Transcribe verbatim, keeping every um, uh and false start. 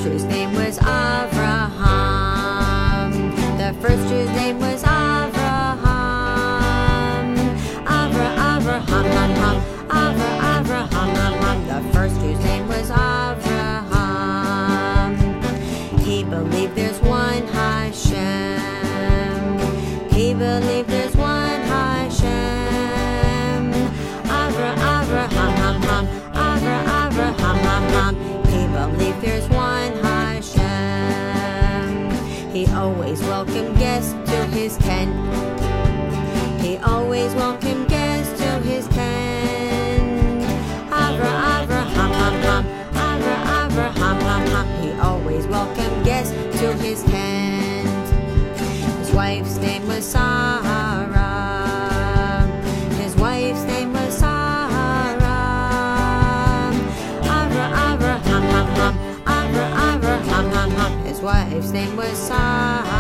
first Jew's name was Avraham. The first Jew's name was Avraham. Avra, Avraham, ham, ham. Avra, Avraham, ham, ham. The first Jew's name was Avraham. He believed there's one Hashem. He believed there's one Hashem. Avra, Avraham, ham, ham. Avra, Avraham, ham, ham. He believed there's one Hashem. He always welcomed guests to his tent. He always welcomed guests to his tent. Avra, Avraham, ham, ham. Avra, Avraham, ham, ham. He always welcomed guests to his tent. His wife's name was Sarah. His wife's name was Sarah. Avra, Avraham, ham, ham. Avra, Avraham, ham, ham. His wife's name was Sarah.